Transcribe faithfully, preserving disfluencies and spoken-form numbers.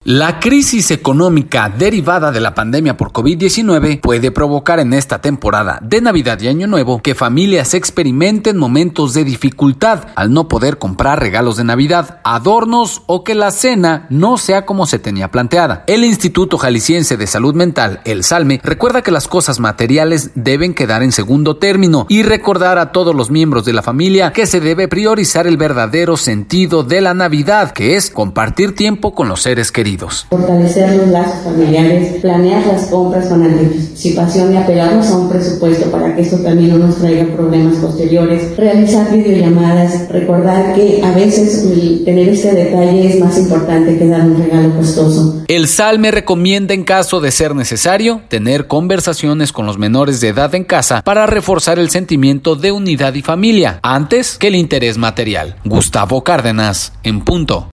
La crisis económica derivada de la pandemia por COVID diecinueve puede provocar en esta temporada de Navidad y Año Nuevo que familias experimenten momentos de dificultad al no poder comprar regalos de Navidad, adornos o que la cena no sea como se tenía planteada. El Instituto Jalisciense de Salud Mental, el SALME, recuerda que las cosas materiales deben quedar en segundo término y recordar a todos los miembros de la familia que se debe priorizar el verdadero sentido de la Navidad, que es compartir tiempo con los seres queridos. Fortalecer los lazos familiares, planear las compras con anticipación y apelarnos a un presupuesto para que esto también no nos traiga problemas posteriores, realizar videollamadas, recordar que a veces tener este detalle es más importante que dar un regalo costoso. El SALME recomienda, en caso de ser necesario, tener conversaciones con los menores de edad en casa para reforzar el sentimiento de unidad y familia, antes que el interés material. Gustavo Cárdenas, en punto.